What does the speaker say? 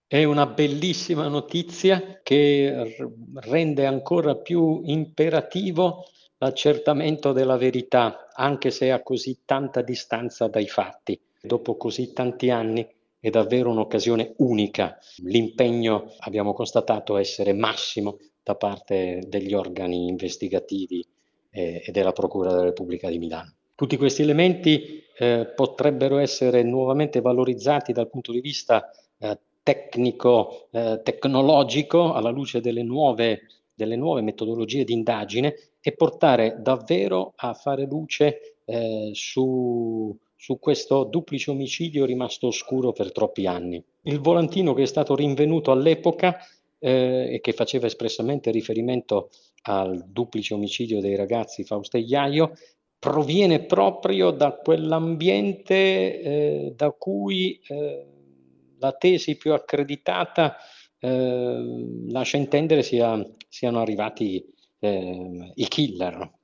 È una bellissima notizia che rende ancora più imperativo l'accertamento della verità, anche se a così tanta distanza dai fatti. Dopo così tanti anni è davvero un'occasione unica. L'impegno abbiamo constatato essere massimo da parte degli organi investigativi e della Procura della Repubblica di Milano. Tutti questi elementi potrebbero essere nuovamente valorizzati dal punto di vista tecnico, tecnologico, alla luce delle nuove metodologie di indagine e portare davvero a fare luce su questo duplice omicidio rimasto oscuro per troppi anni. Il volantino che è stato rinvenuto all'epoca e che faceva espressamente riferimento al duplice omicidio dei ragazzi Fausta e Iaio proviene proprio da quell'ambiente da cui la tesi più accreditata lascia intendere siano arrivati i killer.